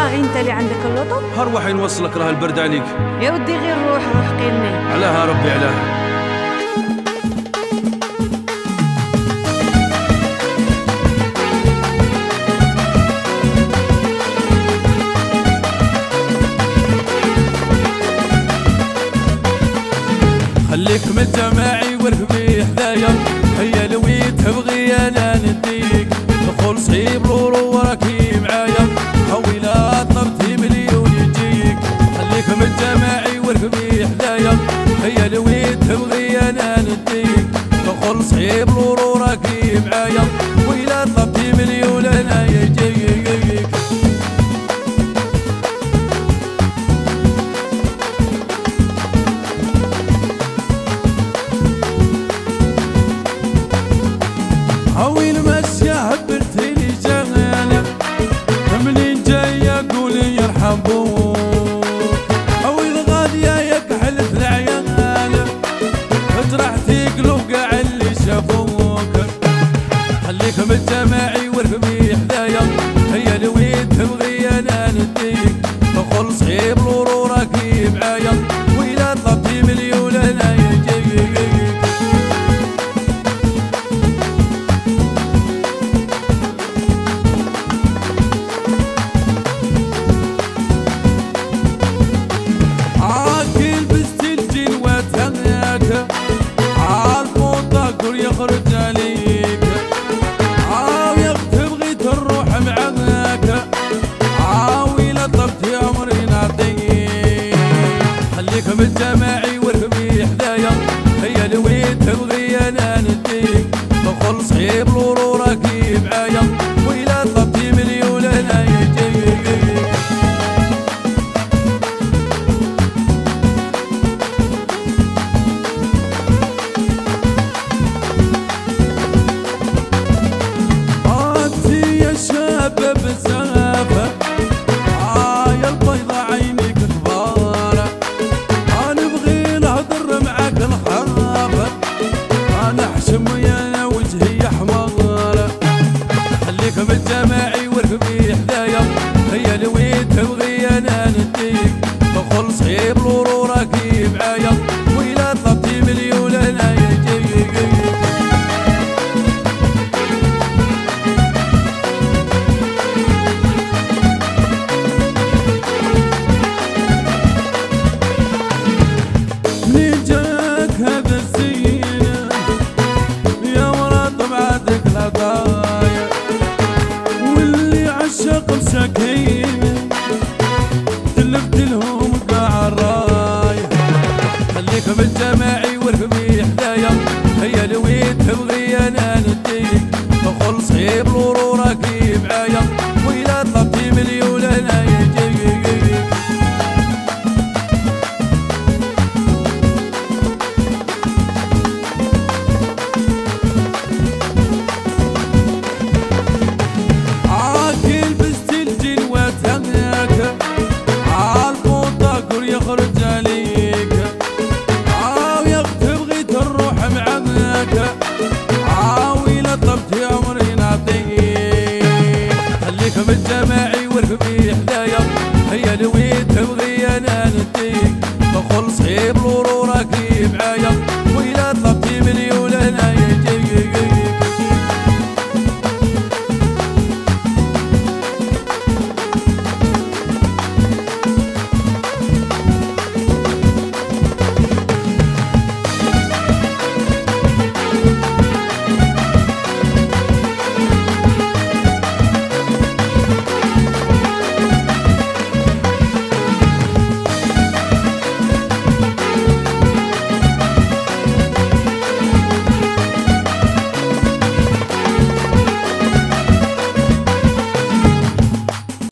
انت اللي عندك اللطف؟ هروح نوصلك، راه البرد عليك. يا ودي غير روح قيلني. علاها ربي علاها. خليك من الجماعي واركبي حدايا، هيا لوي تبغي انا نديك، دخل صعيب لورو وراكي معايا، هويلا طلبتي مليون يجيك. خليك من الجماعي واركبي حدايا، هيا لوي تبغي انا نديك، دخل صعيب لورو وراكي معايا، هويلا طلبتي مليون انا يجيك. هويل ماشية هبلتي لي جمالك، منين جاية قولي يرحبوك، هويل غالية يا كحلة العيال، جرحتي قلوب قاع اللي شافوك. خليك من الجماعي واركبي حدايا، هيا لوي تبغي انا نديك، دخل صعيب لورو راكي معايا، ويلا طلبتي مليون انا يجيك. يخرج عليك عاوية تبغي تروح معاك، عاويلة طلبتي عمري نعطيك. خليك من الجماعي واركبي حدايا، هيا لوي تبغي انا نديك، دخل صعيب لورو راكي معايا، ويلا طلبتي مليون انا يجيك. بسافة يا البيضة عينيك كبارة، أنا بغي نهضر معاك الخرافة، أنا حشم ويانا وجهي حمارة. خليك من الجماعي واركبي حدايا، هيا لوي تبغي أنا نديك، دخل صعيب لورو راكي معايا، ويلا طلبتي مليون أنا يجيك. منين جاك هذا الزين يا ورا طبعتك العطايا، واللي عشق مساكين